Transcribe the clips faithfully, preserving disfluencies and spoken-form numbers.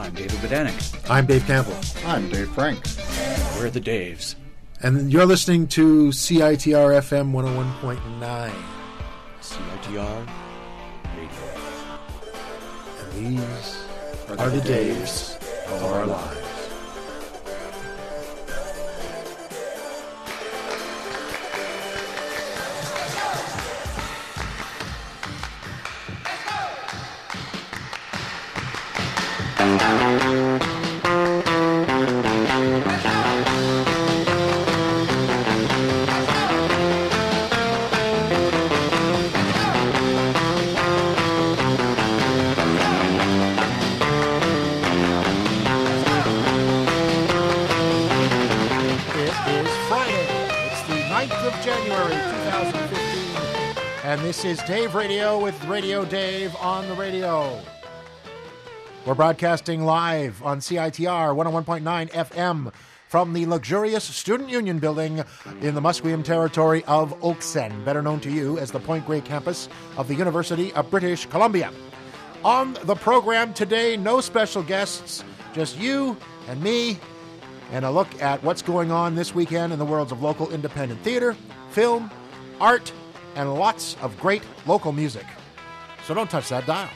I'm David Bodanik. I'm Dave Campbell. I'm Dave Frank. We're the Daves. And you're listening to C I T R F M one oh one point nine. C I T R Radio. And these are, are the, the days of our lives. This is Dave Radio with Radio Dave on the radio. We're broadcasting live on C I T R one oh one point nine F M from the luxurious Student Union building in the Musqueam territory of Oaksen, better known to you as the Point Grey campus of the University of British Columbia. On the program today, no special guests, just you and me, and a look at what's going on this weekend in the worlds of local independent theater, film, art, and lots of great local music. So don't touch that dial.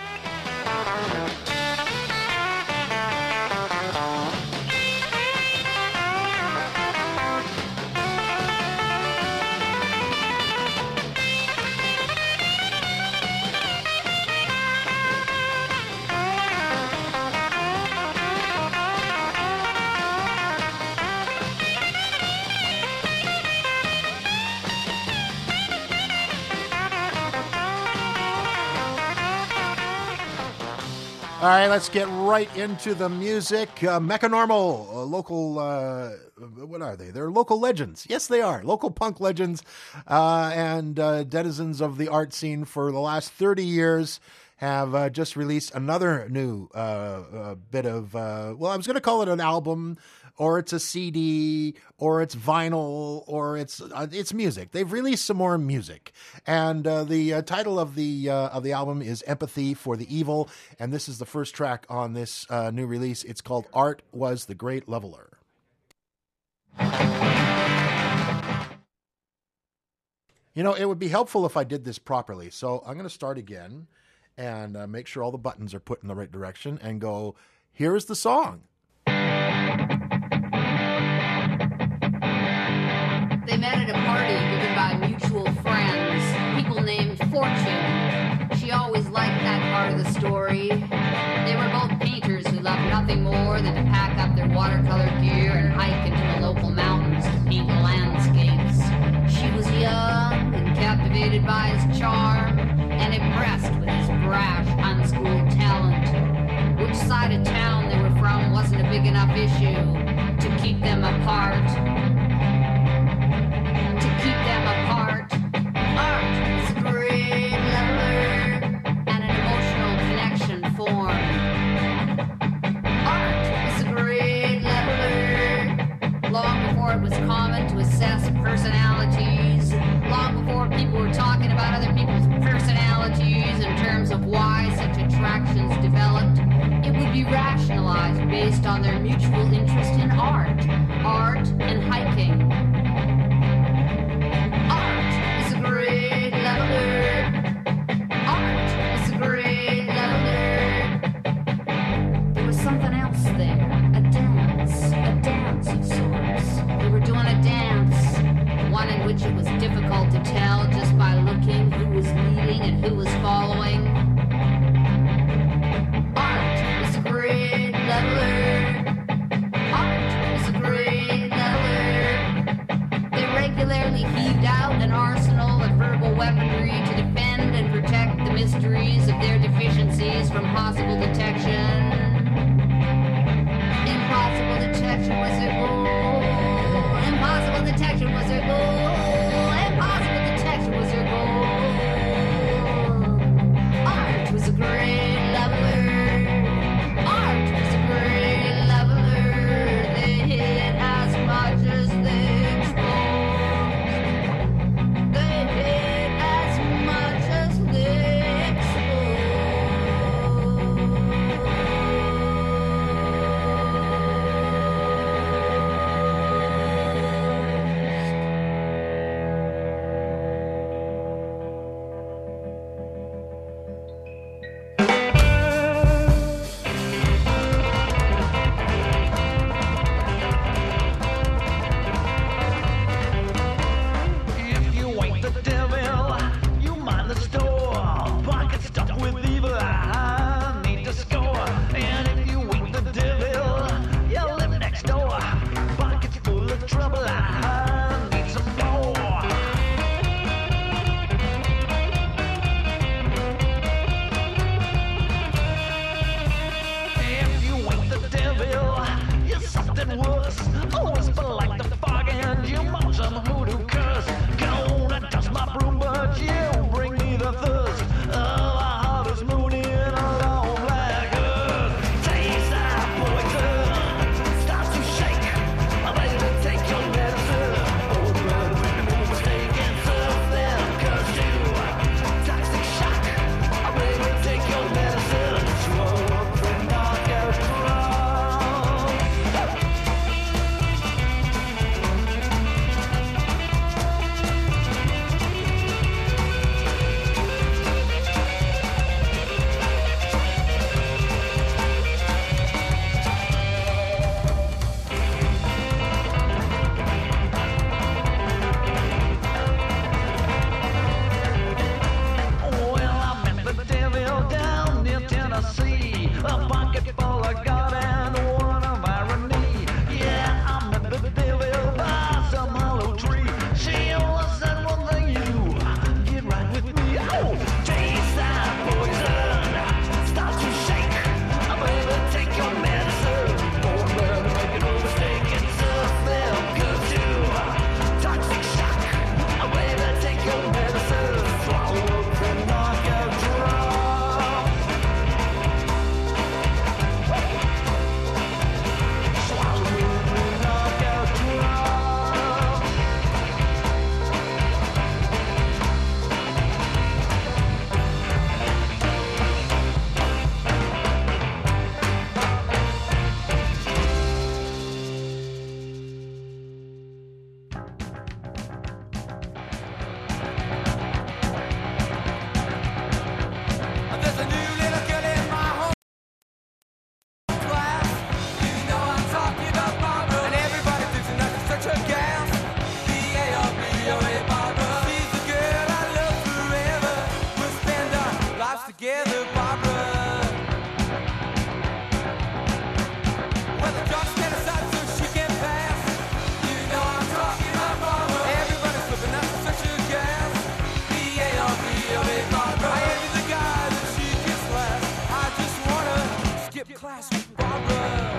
All right, let's get right into the music. Uh, Mechanormal, uh, local, uh, what are they? They're local legends. Yes, they are. Local punk legends uh, and uh, denizens of the art scene for the last thirty years have uh, just released another new uh, uh, bit of, uh, well, I was going to call it an album, or it's a C D, or it's vinyl, or it's uh, it's music. They've released some more music, and uh, the uh, title of the uh, of the album is "Empathy for the Evil," and this is the first track on this uh, new release. It's called "Art Was the Great Leveler." You know, it would be helpful if I did this properly, so I'm going to start again and uh, make sure all the buttons are put in the right direction, and go, here is the song. They met at a party given by mutual friends, people named Fortune. She always liked that part of the story. They were both painters who loved nothing more than to pack up their watercolor gear and hike into the local mountains to paint landscapes. She was young and captivated by his charm and impressed with his brash, unschooled talent. Which side of town they were from wasn't a big enough issue to keep them apart. To keep them apart. Art is a great leveler and an emotional connection formed. Art is a great leveler. Long before it was common to assess personalities, long before people were talking about other people's personalities in terms of why such attractions developed, it would be rationalized based on their mutual interest in art, art and hiking. Art is a great leveler. Art is a great leveler. There was something else there, a dance, a dance of sorts. They were doing a dance, one in which it was difficult to tell just by looking who was leading and who was following. Art is a great leveler. Art is a great leveler. They regularly heaved out an arsenal of verbal weaponry to defend and protect the mysteries of their deficiencies from possible detection. Impossible detection was their goal. Impossible detection was their goal. Impossible detection was their goal. Art was a great leveler. Art was a great leveler. They hit as much as they exposed. They hit as much as they exposed. class with Barbara.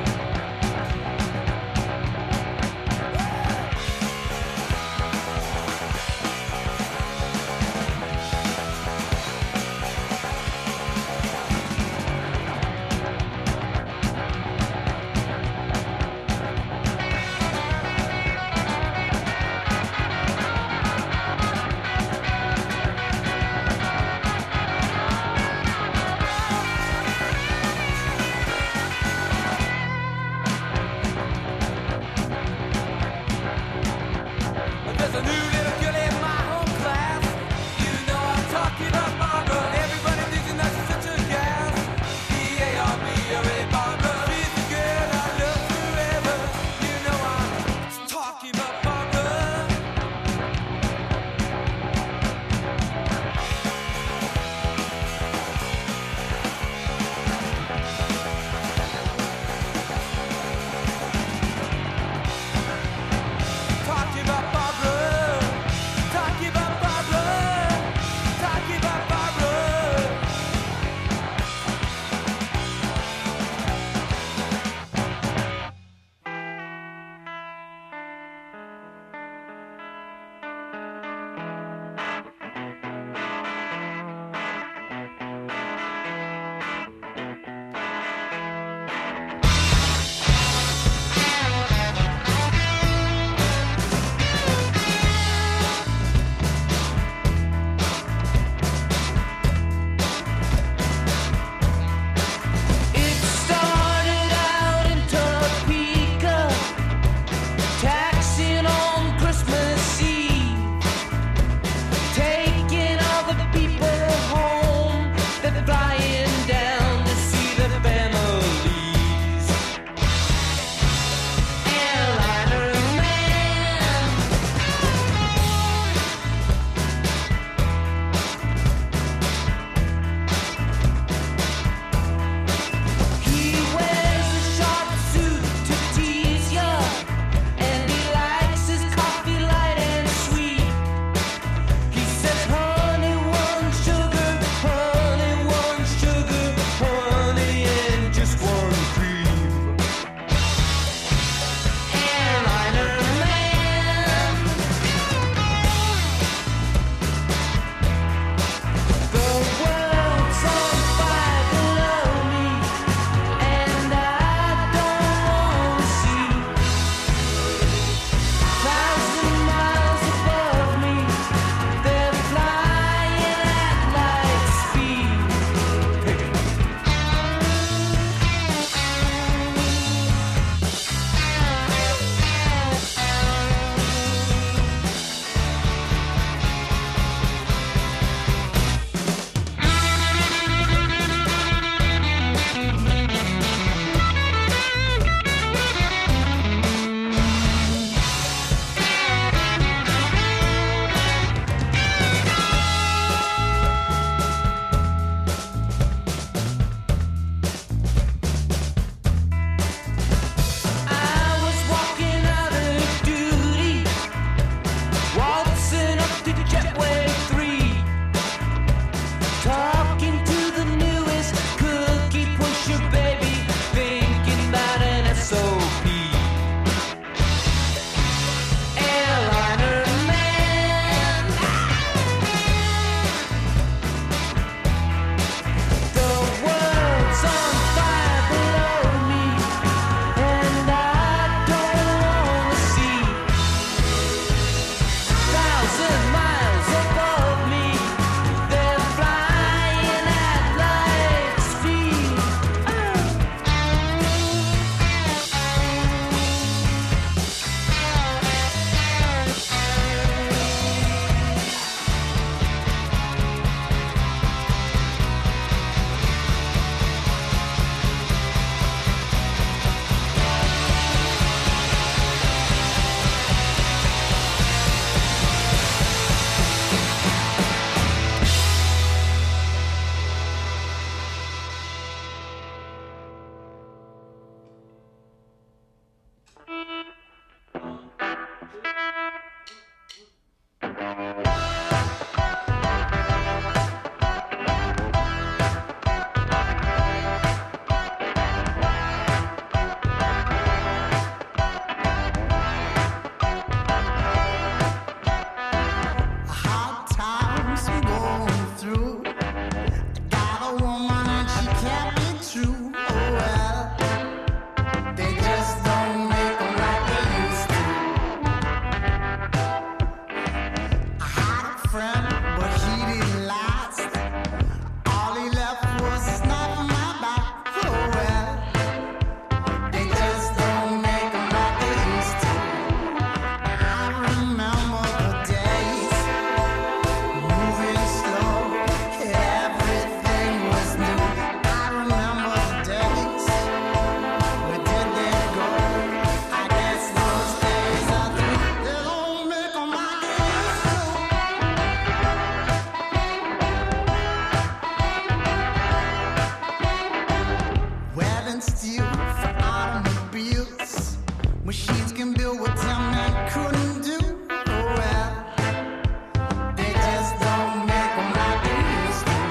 and steel for automobiles. Machines can build what ten men couldn't do. Oh well, they just don't make them like they used to.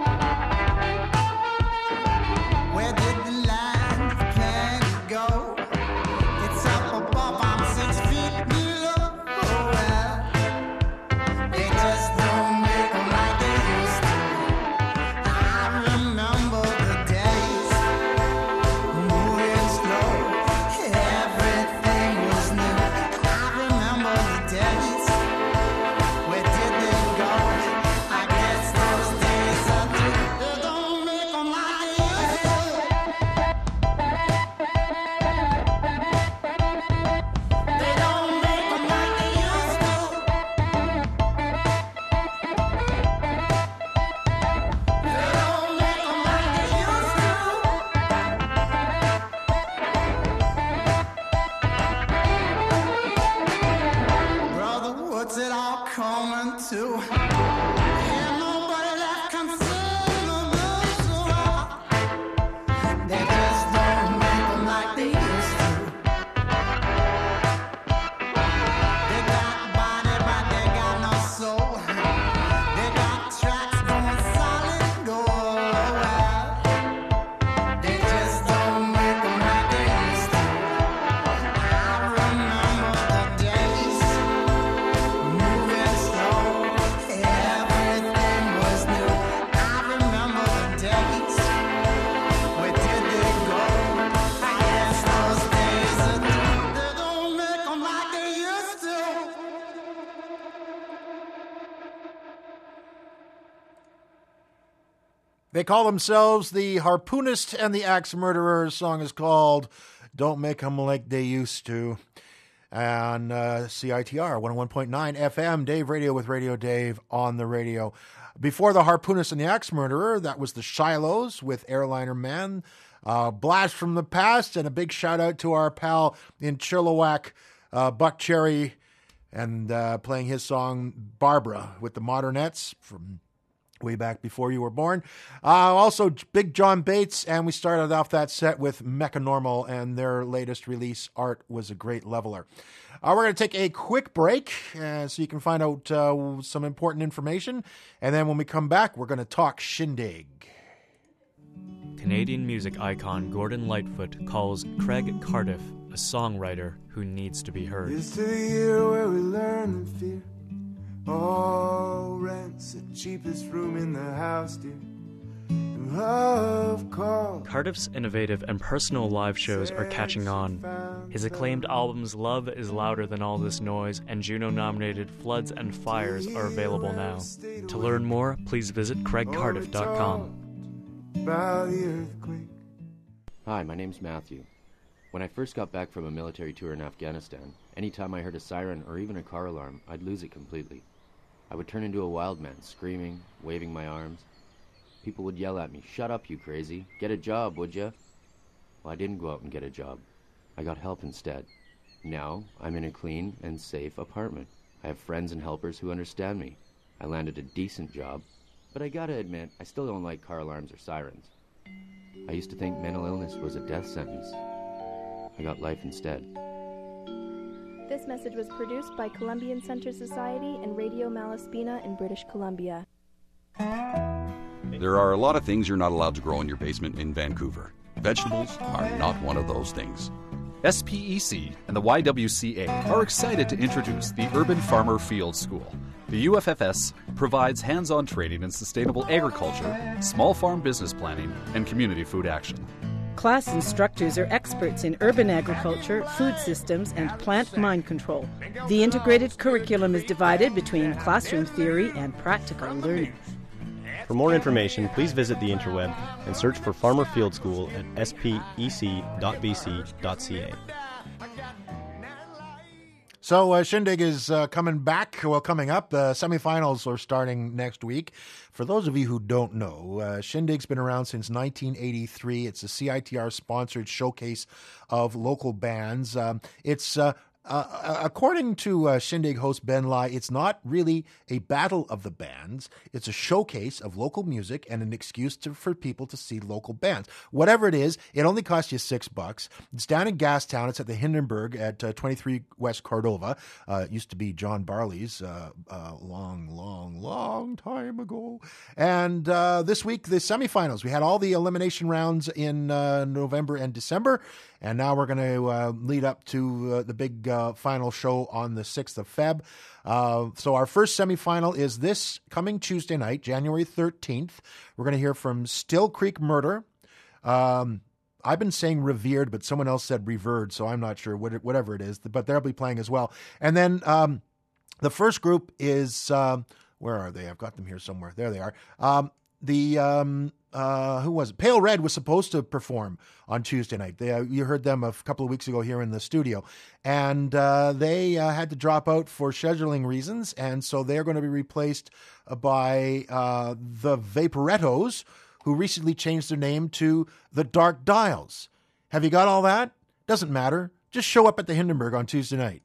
Where did the land of plenty go? It's up above, I'm six feet below. Oh well, they just don't make them like they used to. I remember the days moving slow. Everything was new. I remember the days. Where did they go? I guess those days are through. They don't make them like they used to. They don't make them like they used to. They don't make them like they used to. Brother, what's it all coming to? Ain't nobody left consumable to all. They just don't make them like they used to. They got body, but they got no soul. They got tracks going solid gold. They just don't make them like they used to. I remember the days moving slow. Everything was new. I remember the days. Where did they go? I guess those days are through. They don't make them like they used to. They call themselves the Harpoonist and the Axe Murderers. Song is called Don't Make 'Em Like They Used To. And uh, C I T R one oh one point nine F M, Dave Radio with Radio Dave on the radio. Before the Harpoonist and the Axe Murderer, that was the Shilohs with Airliner Man. Uh, blast from the past, and a big shout out to our pal in Chilliwack, uh, Buck Cherry, and uh, playing his song Barbara with the Modernettes from way back before you were born. Uh, also, Big John Bates, and we started off that set with Mechanormal, and their latest release, Art Was a Great Leveler. Uh, we're going to take a quick break uh, so you can find out uh, some important information, and then when we come back, we're going to talk Shindig. Canadian music icon Gordon Lightfoot calls Craig Cardiff a songwriter who needs to be heard. It's the year where we learn to fear. All rent's the cheapest room in the house, dear. Love calls. Cardiff's innovative and personal live shows are catching on. His acclaimed albums Love Is Louder Than All This Noise and Juno-nominated Floods and Fires are available now. To learn more, please visit craig cardiff dot com. About the earthquake. Hi, my name's Matthew. When I first got back from a military tour in Afghanistan, anytime I heard a siren or even a car alarm, I'd lose it completely. I would turn into a wild man, screaming, waving my arms. People would yell at me, "Shut up, you crazy. Get a job, would ya?" Well, I didn't go out and get a job. I got help instead. Now, I'm in a clean and safe apartment. I have friends and helpers who understand me. I landed a decent job, but I gotta admit, I still don't like car alarms or sirens. I used to think mental illness was a death sentence. I got life instead. This message was produced by Columbian Center Society and Radio Malaspina in British Columbia. There are a lot of things you're not allowed to grow in your basement in Vancouver. Vegetables are not one of those things. S P E C and the Y W C A are excited to introduce the Urban Farmer Field School. The U F F S provides hands-on training in sustainable agriculture, small farm business planning, and community food action. Class instructors are experts in urban agriculture, food systems, and plant mind control. The integrated curriculum is divided between classroom theory and practical learning. For more information, please visit the interweb and search for Farmer Field School at s p e c dot b c dot c a. So uh, Shindig is uh, coming back, well, coming up. The semifinals are starting next week. For those of you who don't know, uh, Shindig's been around since nineteen eighty-three. It's a C I T R-sponsored showcase of local bands. Um, it's uh, uh, according to uh, Shindig host Ben Lai, it's not really a battle of the bands. It's a showcase of local music and an excuse to, for people to see local bands. Whatever it is, it only costs you six bucks. It's down in Gastown. It's at the Hindenburg at uh, twenty-three West Cordova. Uh, it used to be John Barley's uh, uh, long, long, long time ago. And uh, this week, the semifinals. We had all the elimination rounds in uh, November and December. And now we're going to uh, lead up to uh, the big uh, final show on the sixth of February. Uh, so our first semifinal is this coming Tuesday night, January thirteenth. We're going to hear from Still Creek Murder. Um, I've been saying revered, but someone else said revered, so I'm not sure, what it, whatever it is. But they'll be playing as well. And then um, the first group is, uh, where are they? I've got them here somewhere. There they are. Um, the... Um, Uh, who was it? Pale Red was supposed to perform on Tuesday night. They, uh, you heard them a couple of weeks ago here in the studio. And uh, they uh, had to drop out for scheduling reasons. And so they're going to be replaced by uh, the Vaporettos, who recently changed their name to the Dark Dials. Have you got all that? Doesn't matter. Just show up at the Hindenburg on Tuesday night.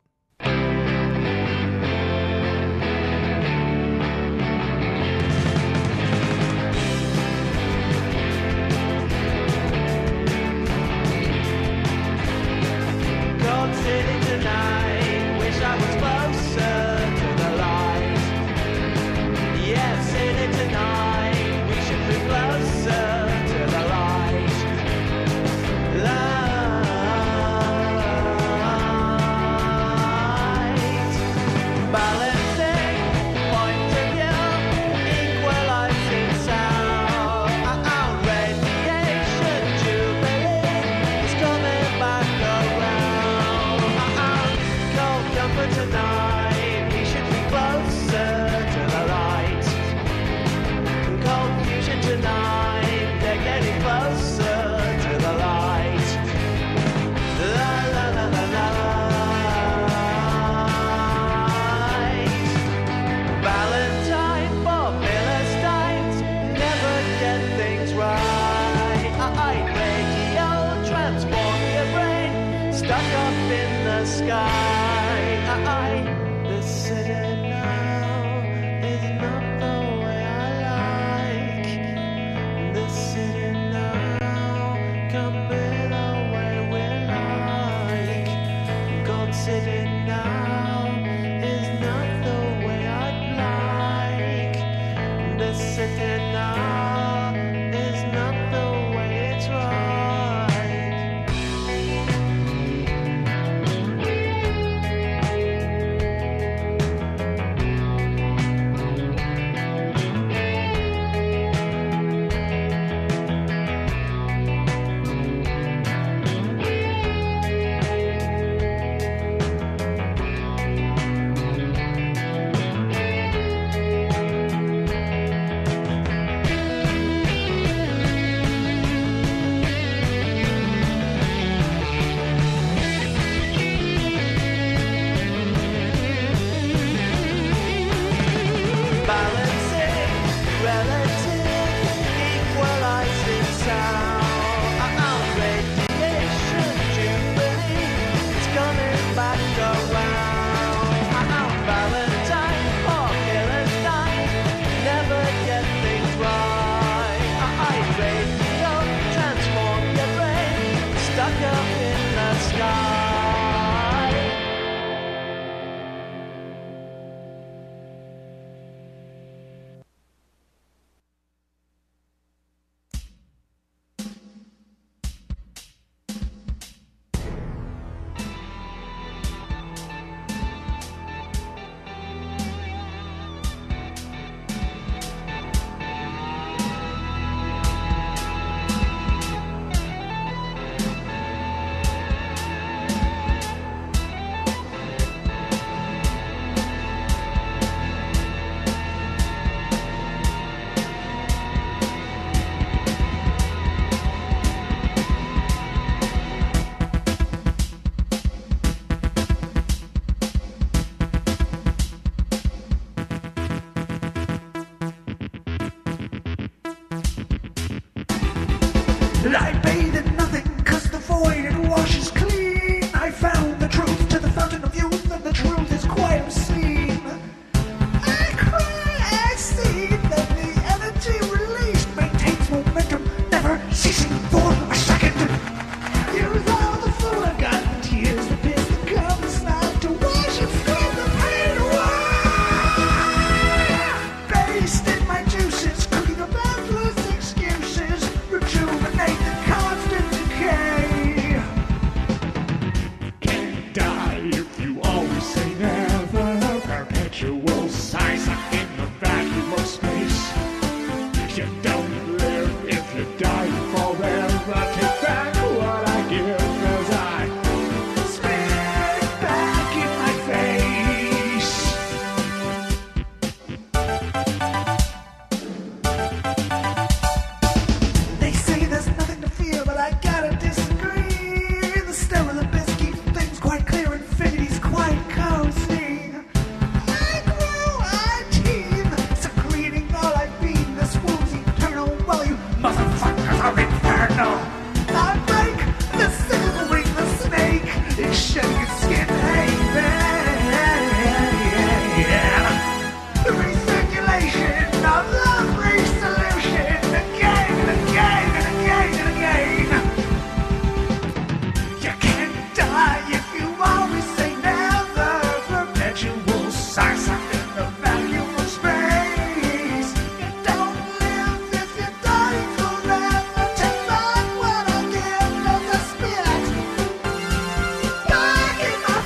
shaking skin, hey, yeah. The recirculation of love resolution again and again and again and again. You can't die if you always say never. Perpetual silence in the vacuum of space. You don't live if you die forever. Take back what I give, cause I spit back in my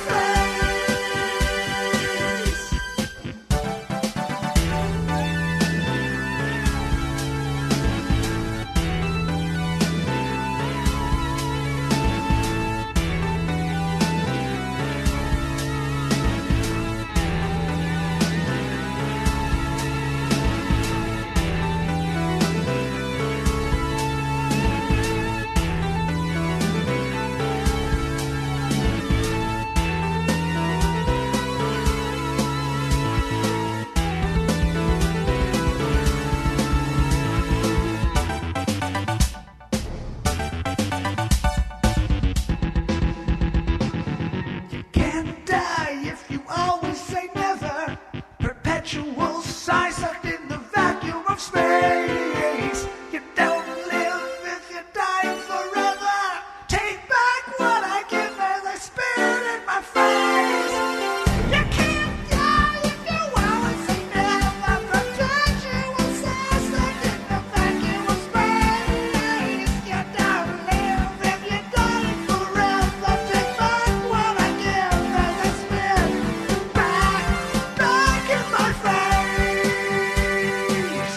You can't die if you always say never. Perpetual sigh sucked in the vacuum of space. You don't live if you die forever. Take back what I give as I spit in my face. You can't die if you always say never. Perpetual sigh sucked in the vacuum of space. You don't live if you die forever. Take back what I give as I spit back, back in my face.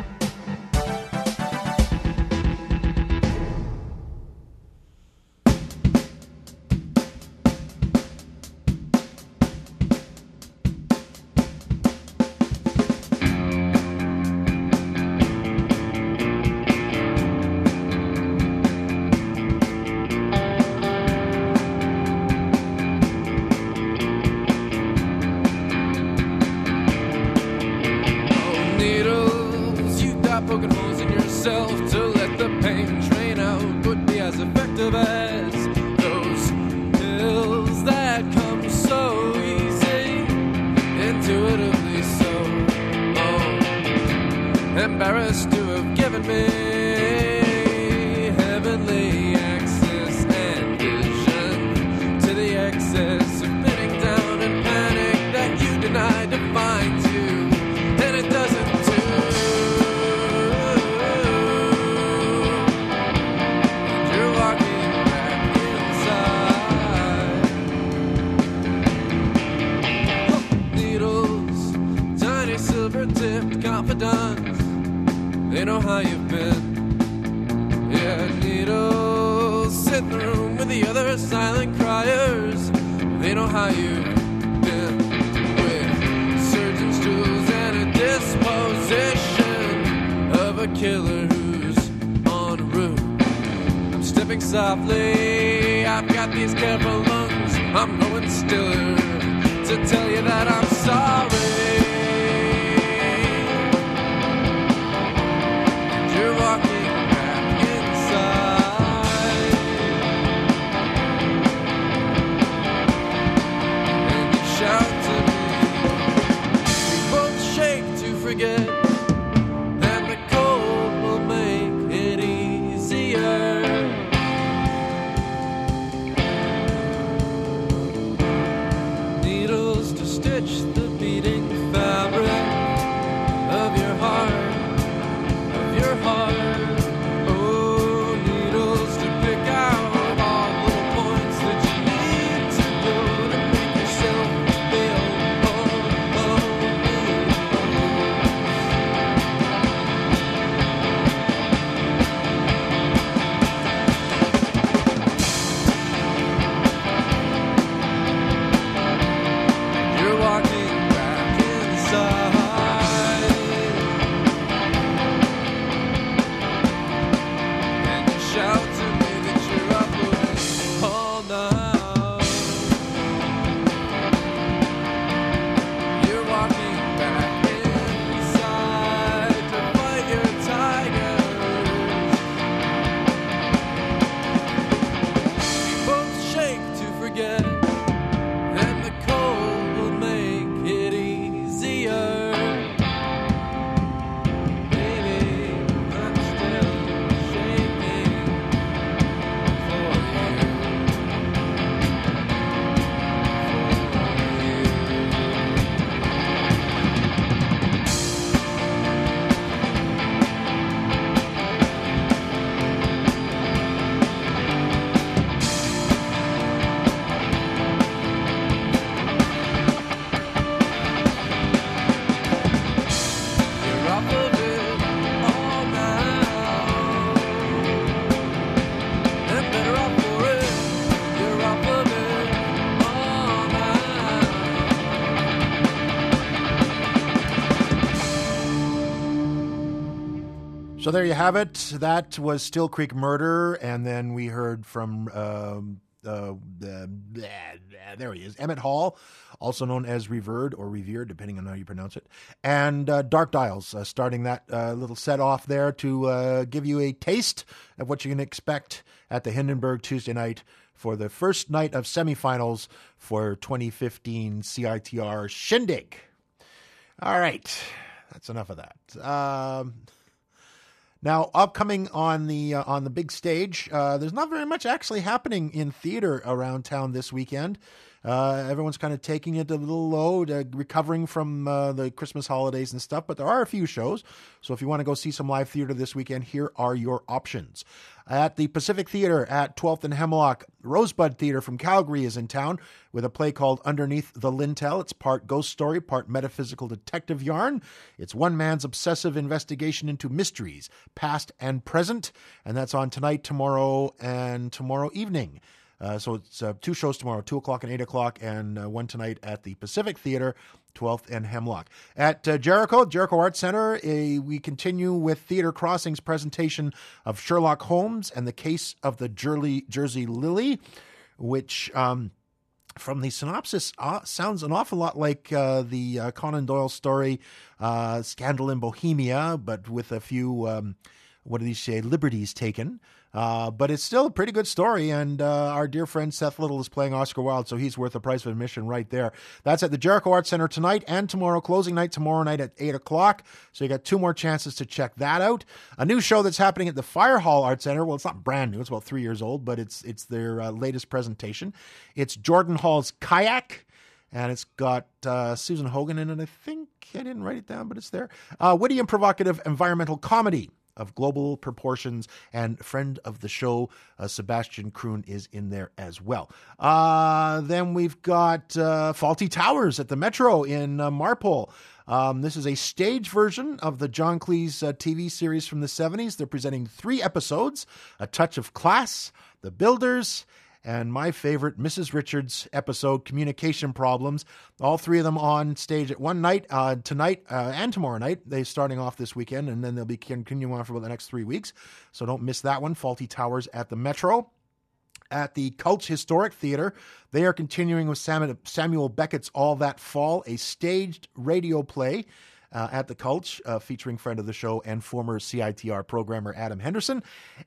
Needles, you die poking holes in yourself to let the pain drain out. Would be as effective as those pills that come so easy, intuitively so. Oh, embarrassed to have given me heavenly access and vision to the excess of pinning down and panic that you denied defines you. And it doesn't do. And you're walking back inside. Needles, tiny silver-tipped confidants. They know how you've been. Yeah, needles sit in the room with the other silent criers. They know how you've been. With surgeon's tools and a disposition of a killer who's en route. I'm stepping softly, I've got these careful lungs. I'm going stiller to tell you that I'm sorry. And you're walking back inside. And you shout to me. We both shake to forget, and the cold will make it easier. Needles to stitch the beating So there you have it. That was Still Creek Murder, and then we heard from um, uh, uh, there he is, Emmett Hall, also known as Revered or Revered, depending on how you pronounce it, and uh, Dark Dials, uh, starting that uh, little set off there to uh, give you a taste of what you can expect at the Hindenburg Tuesday night for the first night of semifinals for twenty fifteen C I T R Shindig. All right, that's enough of that. Um, Now, upcoming on the uh, on the big stage, uh, there's not very much actually happening in theater around town this weekend. Uh, everyone's kind of taking it a little low, uh, recovering from uh, the Christmas holidays and stuff, but there are a few shows. So if you want to go see some live theater this weekend, here are your options. At the Pacific Theater at twelfth and Hemlock, Rosebud Theater from Calgary is in town with a play called Underneath the Lintel. It's part ghost story, part metaphysical detective yarn. It's one man's obsessive investigation into mysteries, past and present, and that's on tonight, tomorrow, and tomorrow evening. Uh, so it's uh, two shows tomorrow, two o'clock and eight o'clock, and uh, one tonight at the Pacific Theater, twelfth and Hemlock. At uh, Jericho, Jericho Arts Center, uh, we continue with Theater Crossing's presentation of Sherlock Holmes and the Case of the Jersey, Jersey Lily, which, um, from the synopsis, uh, sounds an awful lot like uh, the uh, Conan Doyle story, uh, Scandal in Bohemia, but with a few, um, what do you say, liberties taken. Uh, but it's still a pretty good story, and uh, our dear friend Seth Little is playing Oscar Wilde, so he's worth the price of admission right there. That's at the Jericho Arts Center tonight and tomorrow, closing night tomorrow night at eight o'clock, so you got two more chances to check that out. A new show that's happening at the Fire Hall Arts Center, well, it's not brand new, it's about three years old, but it's, it's their uh, latest presentation. It's Jordan Hall's Kayak, and it's got uh, Susan Hogan in it, I think. I didn't write it down, but it's there. Uh, witty and provocative environmental comedy of global proportions, and friend of the show, uh, Sebastian Kroon, is in there as well. Uh, then we've got uh, Faulty Towers at the Metro in uh, Marpole. Um, this is a stage version of the John Cleese uh, T V series from the seventies. They're presenting three episodes, A Touch of Class, The Builders, and my favorite, Missus Richards episode, Communication Problems. All three of them on stage at one night, uh, tonight uh, and tomorrow night. They're starting off this weekend, and then they'll be continuing on for about the next three weeks. So don't miss that one, Faulty Towers at the Metro. At the Cultch Historic Theater, they are continuing with Sam- Samuel Beckett's All That Fall, a staged radio play Uh, at the Cultch, uh, featuring friend of the show and former C I T R programmer Adam Henderson.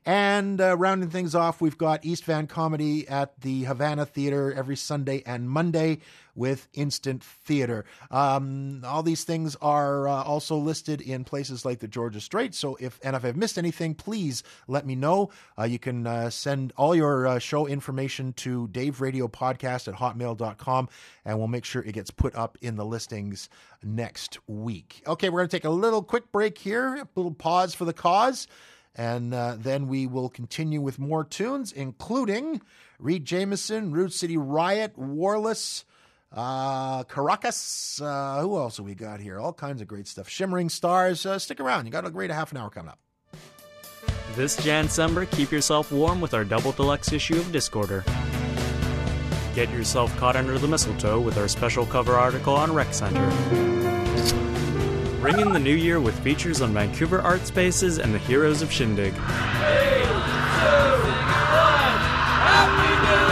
And uh, rounding things off, we've got East Van Comedy at the Havana Theater every Sunday and Monday with Instant Theater. Um, all these things are uh, also listed in places like the Georgia Strait. So if and if I've missed anything, please let me know. Uh, you can uh, send all your uh, show information to Dave Radio Podcast at hotmail dot com, and we'll make sure it gets put up in the listings next week. Okay, we're going to take a little quick break here, a little pause for the cause, and uh, then we will continue with more tunes, including Reed Jameson, Rude City Riot, Warless, uh, Caracas. Uh, who else have we got here? All kinds of great stuff. Shimmering Stars. Uh, stick around. You got a great half an hour coming up. This Jan-Summer, keep yourself warm with our double deluxe issue of Discorder. Get yourself caught under the mistletoe with our special cover article on Rec Center. Ring in the new year with features on Vancouver art spaces and the heroes of Shindig. Three, two, one, Happy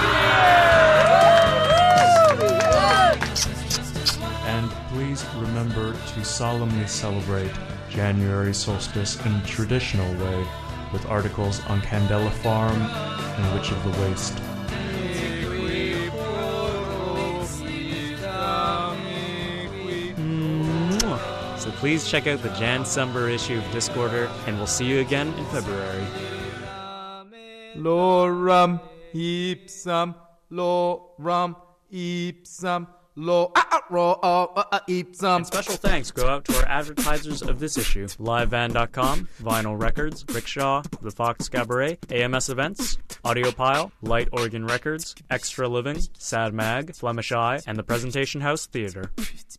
New Year! And please remember to solemnly celebrate January solstice in a traditional way with articles on Candela Farm and Witch of the Waste. So please check out the Jan-Summer issue of Discorder, and we'll see you again in February. Loram ipsam, loram ipsam, lo ah ro ah ipsam. And special thanks go out to our advertisers of this issue: live van dot com, Vinyl Records, Rickshaw, The Fox Cabaret, A M S Events, Audiopile, Light Organ Records, Extra Living, Sad Mag, Flemish Eye, and the Presentation House Theater.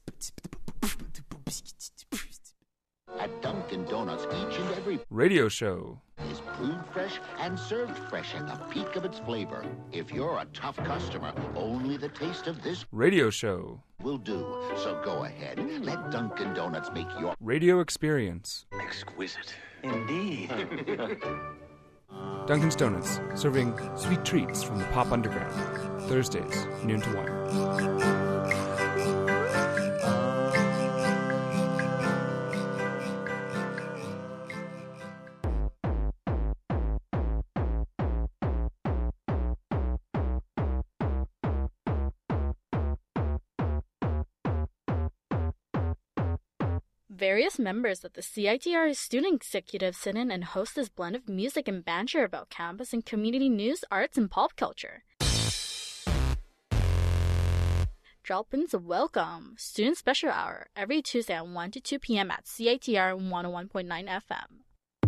At Dunkin' Donuts, each and every radio show is brewed fresh and served fresh at the peak of its flavor. If you're a tough customer, only the taste of this radio show will do. So go ahead, let Dunkin' Donuts make your radio experience exquisite. Indeed. Dunkin's Donuts, serving sweet treats from the Pop Underground. Thursdays, noon to one. Various members of the C I T R Student Executive sit in and host this blend of music and banter about campus and community news, arts, and pop culture. Drop-ins welcome. Student Special Hour every Tuesday at one to two p.m. at C I T R one oh one point nine F M.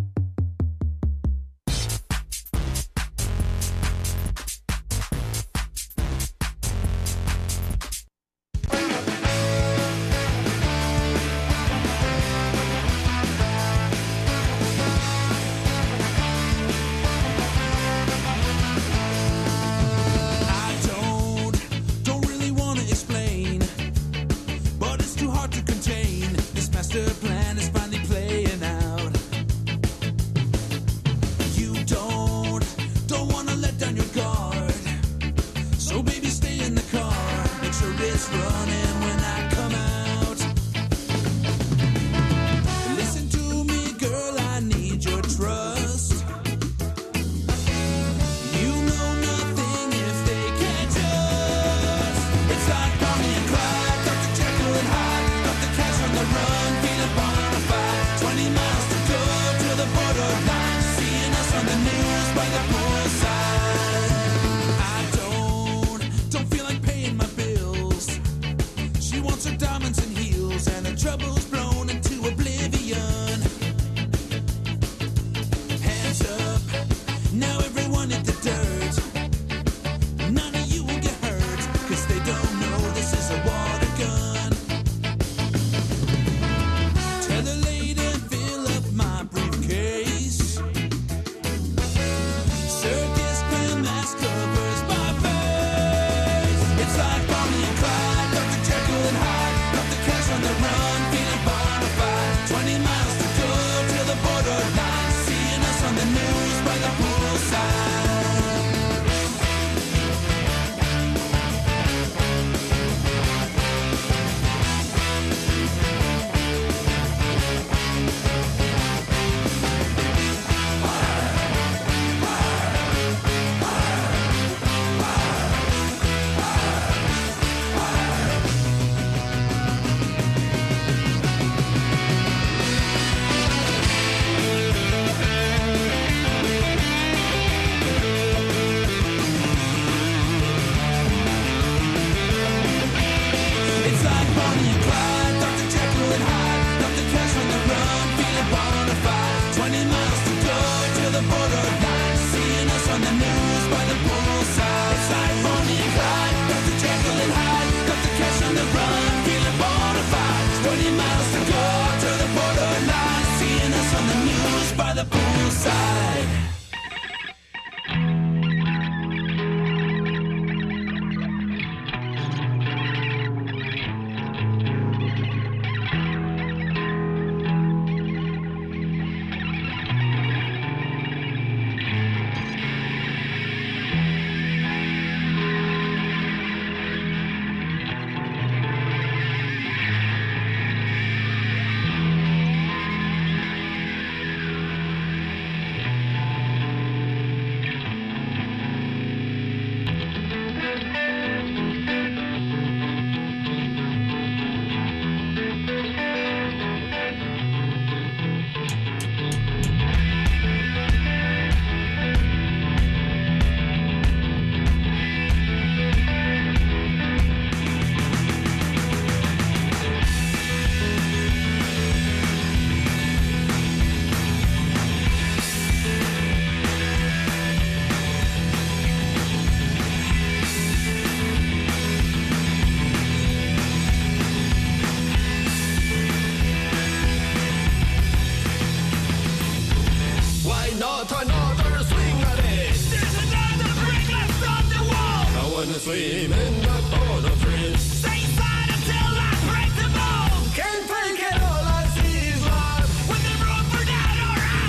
Swim in the photo tree. Stay silent until I break the mold. Can't take it all I see is love. With the room for down or out.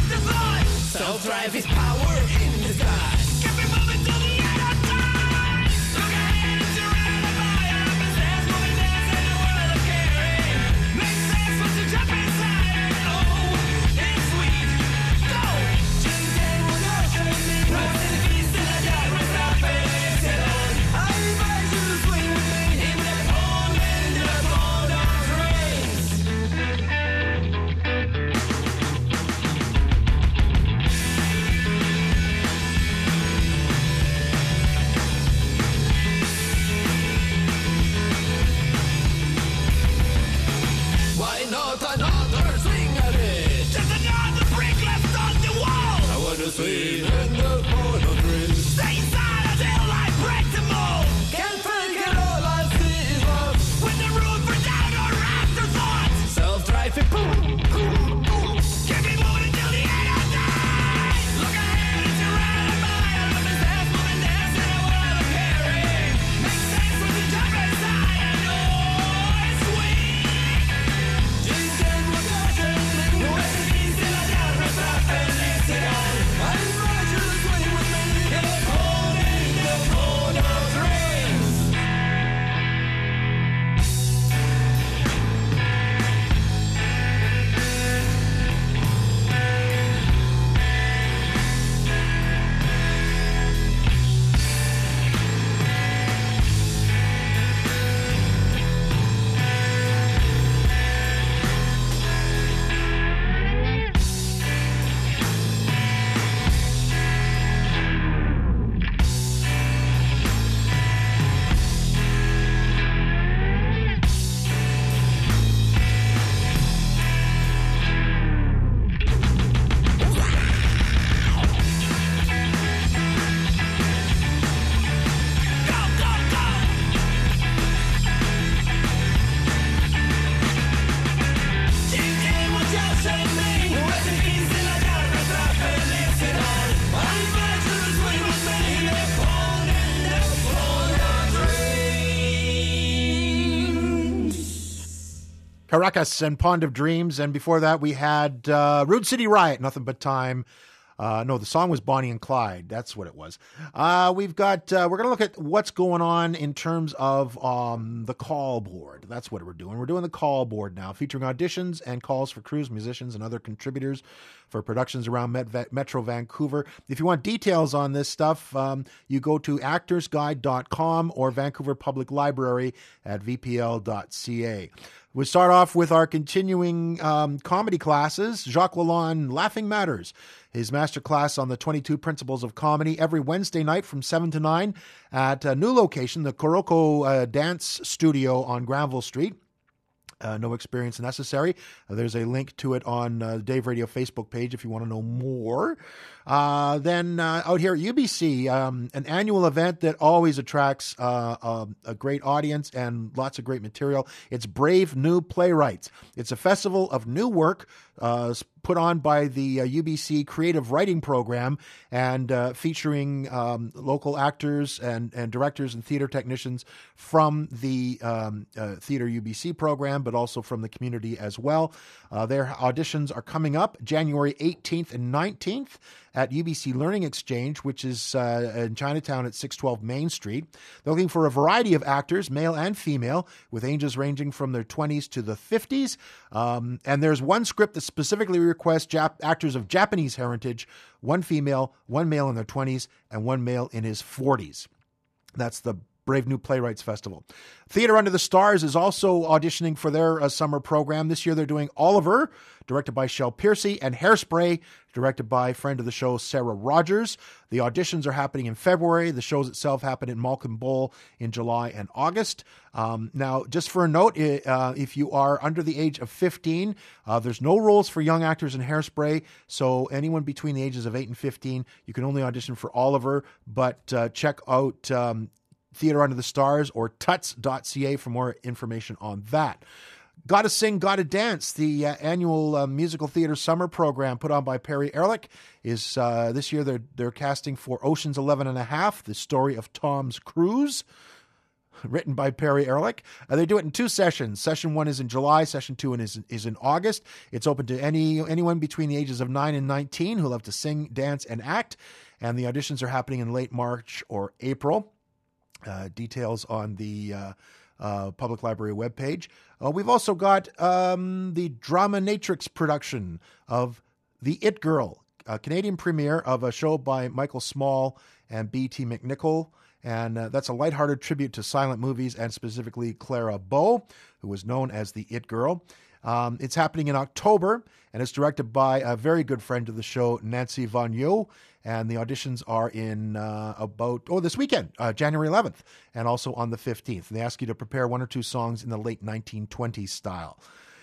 Caracas and Pond of Dreams. And before that, we had uh, Rude City Riot, Nothing But Time. Uh, no, the song was Bonnie and Clyde. That's what it was. Uh, we've got, uh, we're going to look at what's going on in terms of um, the call board. That's what we're doing. We're doing the call board now, featuring auditions and calls for crews, musicians, and other contributors for productions around Met- Metro Vancouver. If you want details on this stuff, um, you go to actors guide dot com or Vancouver Public Library at v p l dot c a. We start off with our continuing um, comedy classes. Jacques Lalonde, Laughing Matters, his master class on the twenty-two Principles of Comedy, every Wednesday night from seven to nine at a new location, the Kuroko uh, Dance Studio on Granville Street. Uh, no experience necessary. Uh, there's a link to it on uh, the Dave Radio Facebook page if you want to know more. Uh, then uh, out here at U B C, um, an annual event that always attracts uh, a, a great audience and lots of great material. It's Brave New Playwrights. It's a festival of new work uh, put on by the uh, U B C Creative Writing Program and uh, featuring um, local actors and, and directors and theater technicians from the um, uh, Theater U B C program, but also from the community as well. Uh, their auditions are coming up January eighteenth and nineteenth at U B C Learning Exchange, which is uh, in Chinatown at six twelve Main Street. They're looking for a variety of actors, male and female, with ages ranging from their twenties to the fifties. Um, and there's one script that specifically requests Jap- actors of Japanese heritage, one female, one male in their twenties, and one male in his forties. That's the Brave New Playwrights Festival. Theater Under the Stars is also auditioning for their uh, summer program. This year they're doing Oliver, directed by Shel Piercy, and Hairspray, directed by friend of the show, Sarah Rogers. The auditions are happening in February. The shows itself happen in Malcolm Bowl in July and August. Um, now, just for a note, uh, if you are under the age of fifteen, uh, there's no rules for young actors in Hairspray, so anyone between the ages of eight and fifteen, you can only audition for Oliver, but uh, check out um, Theater Under the Stars or tuts dot c a for more information on that. Gotta Sing, Gotta Dance, the uh, annual uh, musical theater summer program put on by Perry Ehrlich, is uh, this year they're they're casting for Ocean's Eleven and a Half, the story of Tom's Cruise, written by Perry Ehrlich. Uh, they do it in two sessions. Session one is in July. Session two is is in August. It's open to any anyone between the ages of nine and nineteen who love to sing, dance, and act. And the auditions are happening in late March or April. Uh, details on the uh, uh, Public Library webpage. Uh, we've also got um, the Drama Natrix production of The It Girl, a Canadian premiere of a show by Michael Small and B T McNichol. And uh, that's a lighthearted tribute to silent movies and specifically Clara Bow, who was known as The It Girl. Um, it's happening in October, and it's directed by a very good friend of the show, Nancy Vagneau. And the auditions are in uh, about, oh, this weekend, uh, January eleventh, and also on the fifteenth. And they ask you to prepare one or two songs in the late nineteen twenties style.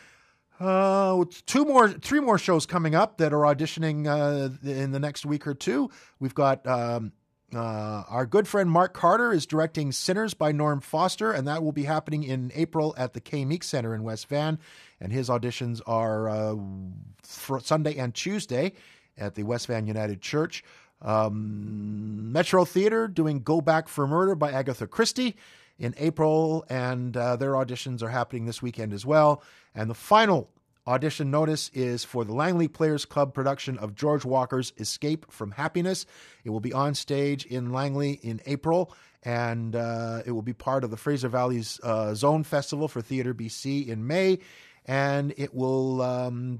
Uh, two more, three more shows coming up that are auditioning uh, in the next week or two. We've got um, uh, our good friend Mark Carter is directing Sinners by Norm Foster, and that will be happening in April at the K Meek Center in West Van. And his auditions are uh, for Sunday and Tuesday at the West Van United Church. Um, Metro Theater doing Go Back for Murder by Agatha Christie in April, and uh, their auditions are happening this weekend as well. And the final audition notice is for the Langley Players Club production of George Walker's Escape from Happiness. It will be on stage in Langley in April, and uh, it will be part of the Fraser Valley's uh, Zone Festival for Theatre B C in May, and it will um,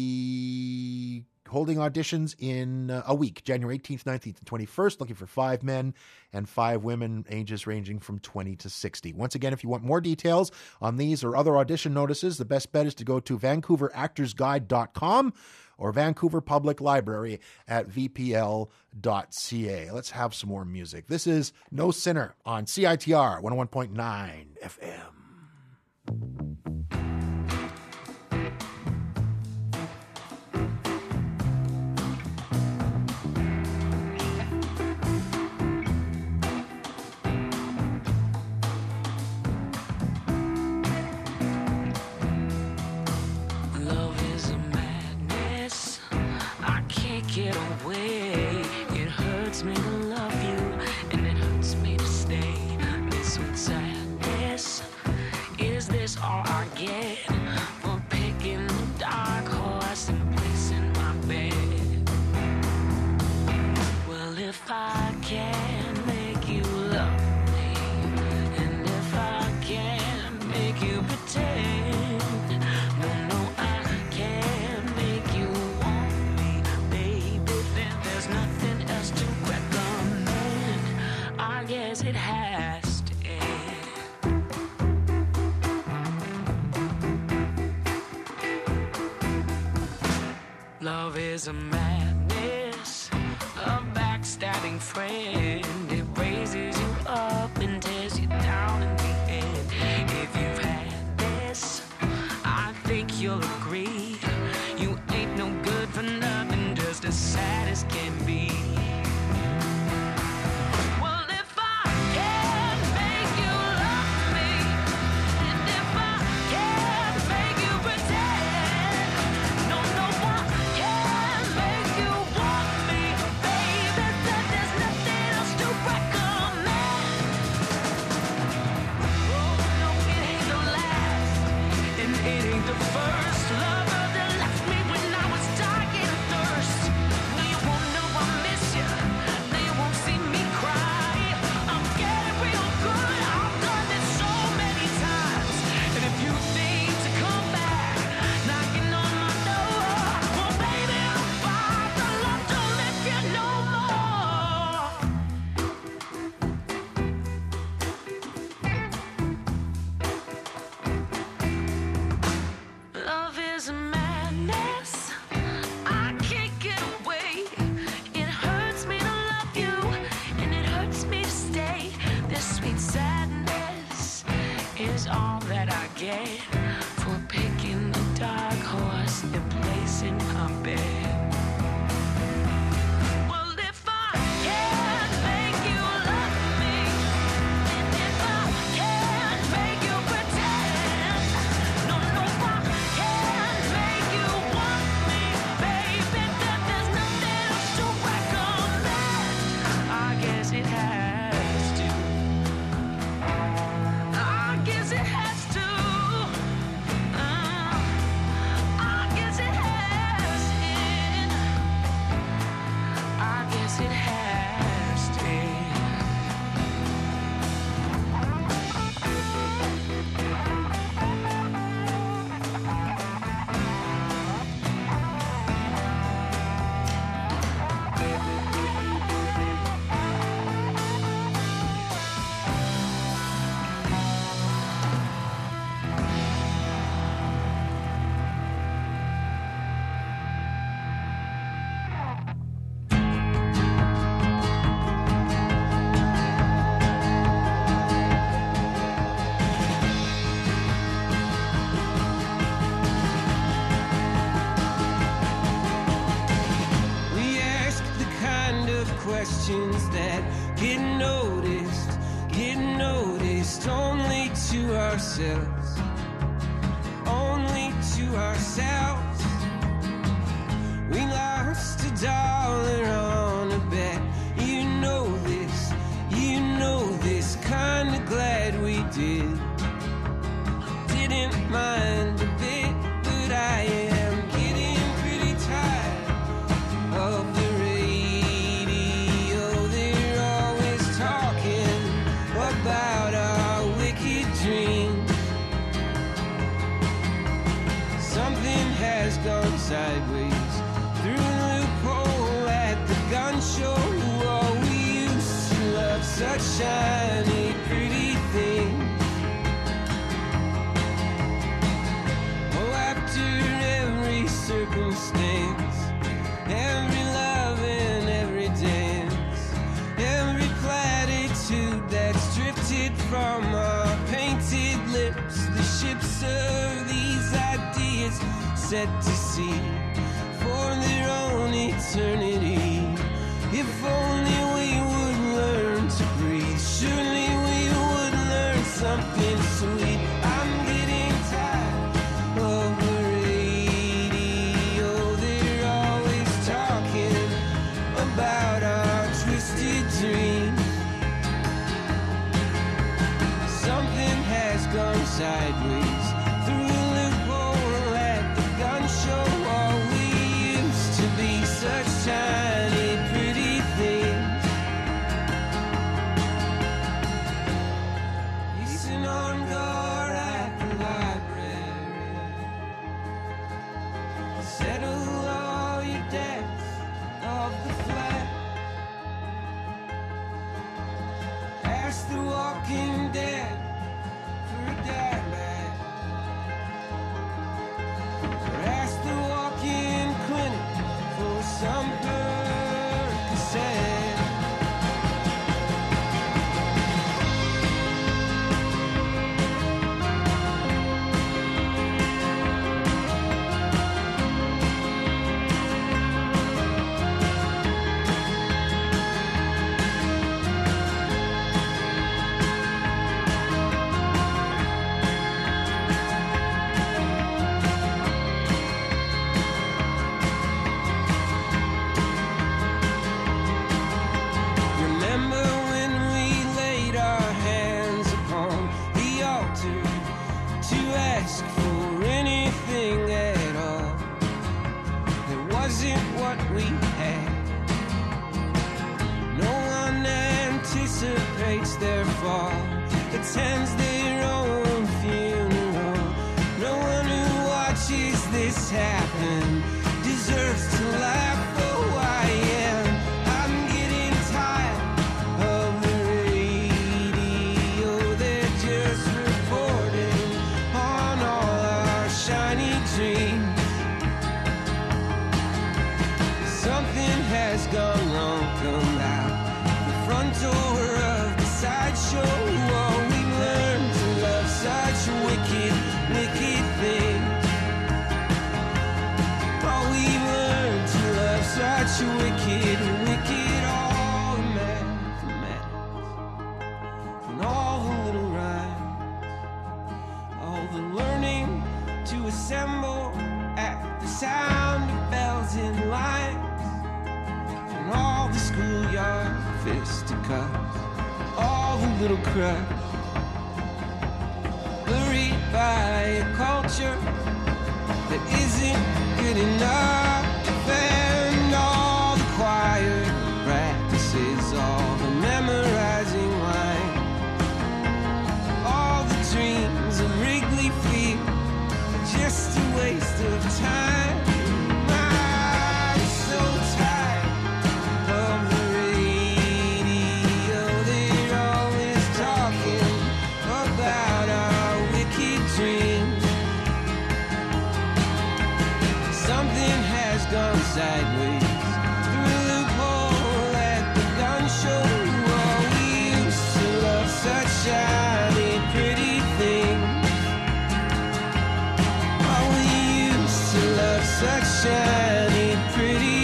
be holding auditions in uh, a week, January eighteenth, nineteenth, and twenty-first, looking for five men and five women, ages ranging from twenty to sixty. Once again, if you want more details on these or other audition notices, the best bet is to go to Vancouver Actors Guide dot com or Vancouver Public Library at v p l dot c a. Let's have some more music. This is No Sinner on C I T R one oh one point nine F M. Get away. It hurts me to love you, and it hurts me to stay. This sweet sadness, is this all I get is a madness, a backstabbing friend. It raises you up and tears you down in the end. If you've had this, I think you'll agree. You ain't no good for nothing, just as sad as can be. Well, if I can make you love me, and if I can make you pretend, no, no one can make you want me, baby, then there's nothing else to recommend. Oh, no, it ain't the last, and it ain't the first lover that left me when I was dying of thirst. No, you won't know I miss you. No, you won't see me cry. I'm getting real good. I've done it so many times. And if you think to come back, knocking on my door, well, baby, I'm fine. The love don't live here no more. Love is a madness. I can't get away. It hurts me to love you, and it hurts me to stay. This sweet sadness is all that I get for picking the dark horse and placing my bed. Well, if I can make you love me, and if I can make you pretend, no, no, I can make you want me, baby, then there's nothing else to recommend. I guess it has to. I guess it has to. Uh, I guess it has it. I guess it has to. We ask the kind of questions that get noticed, get noticed only to ourselves, only to ourselves. We lost a dollar on a bet. You know this, you know this, kinda glad we did. Didn't mind a bit, but I am getting pretty tired of the radio. They're always talking about our wicked dreams. Something has gone sideways through the loophole at the gun show. Oh, we used to love such shiny, pretty things. Oh, after every circumstance, every love and every dance, every platitude that's drifted from our painted lips, the ships of these ideas set to sea for their own eternity. If only we would learn to breathe, surely we would learn something sweet. I'm getting tired of the radio. They're always talking about our twisted dreams. Something has gone sideways through the loophole at the gun show. Oh, we used to be such tiny, pretty things. Listen on guard at the library. Settle all your debts of the flat. Ask the walking dead for a dime bag. fall attends their own funeral. No one who watches this happen deserves to laugh. Oh, I am. I'm getting tired of the radio. They're just reporting on all our shiny dreams. Something has gone wrong, come out the front door of the sideshow. Oh, we learned to love such wicked, wicked things. Oh, we learned to love such wicked, wicked. All the mathematics and all the little rhymes, all the learning to assemble at the sound of bells in line. And all the schoolyard fisticuffs, all the little crush, worried by a culture that isn't good enough to defend. All the choir practices, all the memorizing line, all the dreams of Wrigley Field, just a waste of time. I'm so tired of the radio. They're always talking about our wicked dreams. Something has gone sideways through a loophole at the gun show. Oh, we used to love such shiny, pretty things. Oh, we used to love such shiny, pretty.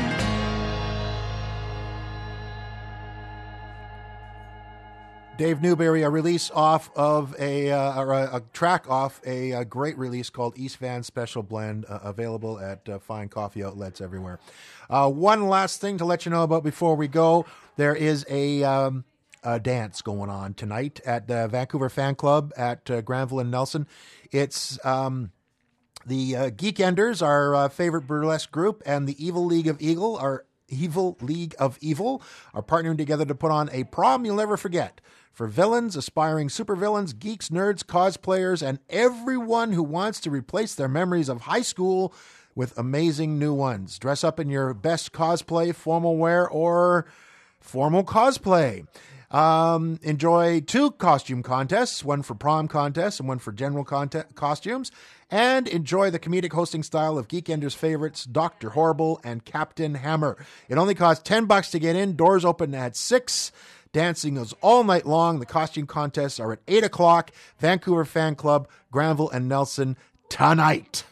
Dave Newberry, a release off of a, uh, or a, a track off a, a great release called East Van Special Blend, uh, available at uh, fine coffee outlets everywhere. Uh, one last thing to let you know about before we go. There is a, um, a dance going on tonight at the Vancouver Fan Club at uh, Granville and Nelson. It's um, the uh, Geek Enders, our uh, favorite burlesque group, and the Evil League of Eagle, our Evil League of Evil, are partnering together to put on a prom you'll never forget for villains, aspiring supervillains, geeks, nerds, cosplayers, and everyone who wants to replace their memories of high school with amazing new ones. Dress up in your best cosplay, formal wear, or formal cosplay. Um, enjoy two costume contests, one for prom contests and one for general conte- costumes. And enjoy the comedic hosting style of Geek Enders favorites, Doctor Horrible and Captain Hammer. It only costs ten bucks to get in. Doors open at six. Dancing is all night long. The costume contests are at eight o'clock. Vancouver Fan Club, Granville and Nelson tonight.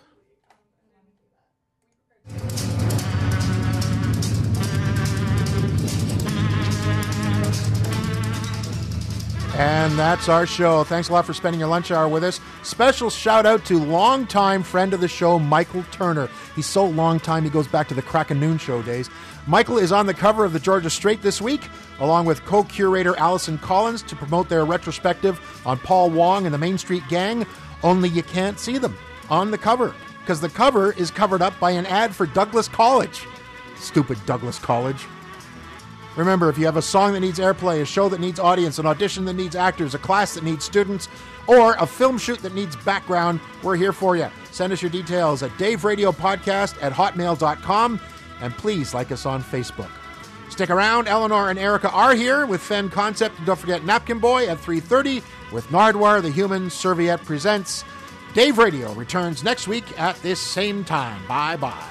And that's our show. Thanks a lot for spending your lunch hour with us. Special shout out to longtime friend of the show, Michael Turner. He's so long time, he goes back to the Crack a Noon show days. Michael is on the cover of the Georgia Straight this week, along with co-curator Allison Collins, to promote their retrospective on Paul Wong and the Main Street Gang, only you can't see them on the cover, because the cover is covered up by an ad for Douglas College. Stupid Douglas College. Remember, if you have a song that needs airplay, a show that needs audience, an audition that needs actors, a class that needs students, or a film shoot that needs background, we're here for you. Send us your details at Dave Radio Podcast at hotmail dot com, and please like us on Facebook. Stick around. Eleanor and Erica are here with Fen Concept. And don't forget Napkin Boy at three thirty with Nardwar, the Human Serviette Presents. Dave Radio returns next week at this same time. Bye-bye.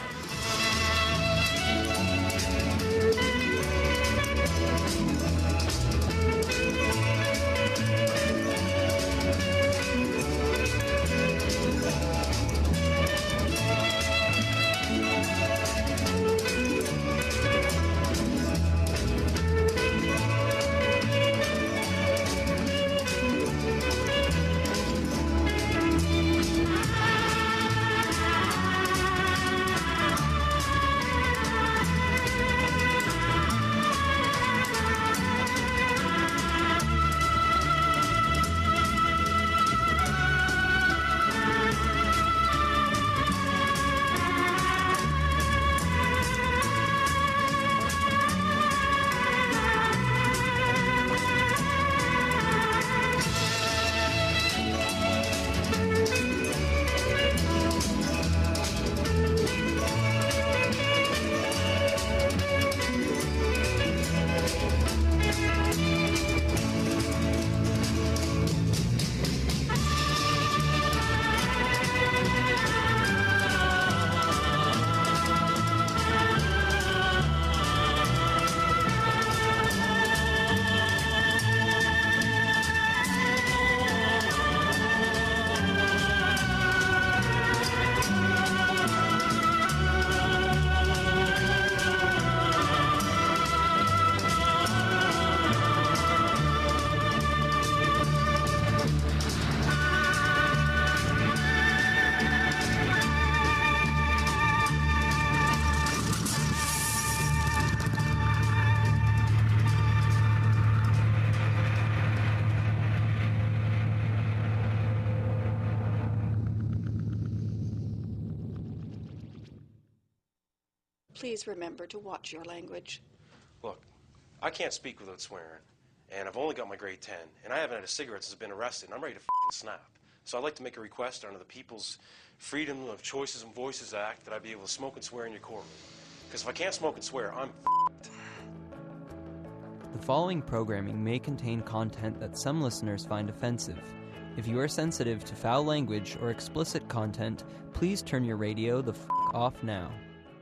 please remember to watch your language. Look, I can't speak without swearing, and I've only got my grade ten, and I haven't had a cigarette since I've been arrested, and I'm ready to f***ing snap. So I'd like to make a request under the People's Freedom of Choices and Voices Act that I be able to smoke and swear in your courtroom. Because if I can't smoke and swear, I'm f***ed. The following programming may contain content that some listeners find offensive. If you are sensitive to foul language or explicit content, please turn your radio the f*** off now.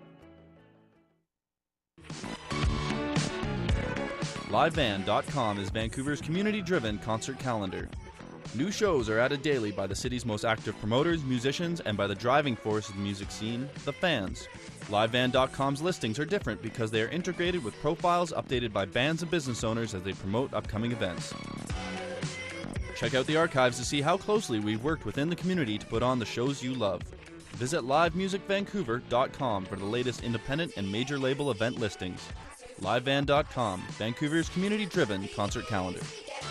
live band dot com is Vancouver's community-driven concert calendar. New shows are added daily by the city's most active promoters, musicians, and by the driving force of the music scene, the fans. live band dot com's listings are different because they are integrated with profiles updated by bands and business owners as they promote upcoming events. Check out the archives to see how closely we've worked within the community to put on the shows you love. Visit live music vancouver dot com for the latest independent and major label event listings. live band dot com, Vancouver's community-driven concert calendar.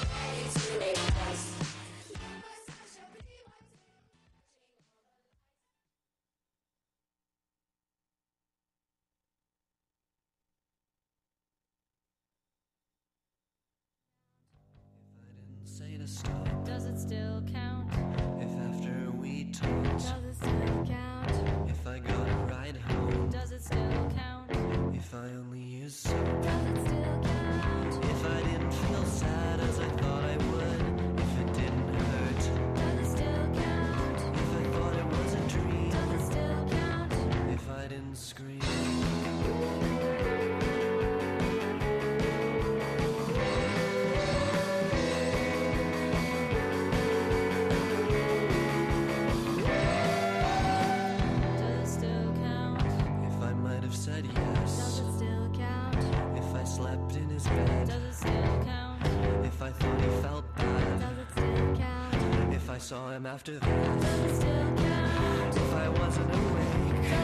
Does it still count? If after we talked, does it still count? If I got a ride home, does it still count? If I only used soap, does it still count? If I didn't feel sad as I thought I would, if it didn't hurt, does it still count? If I thought it was a dream, does it still count? If I didn't scream. Said yes. Does it still count? If I slept in his bed, does it still count? If I thought he felt bad, does it still count? If I saw him after that, does it still count? If I wasn't awake,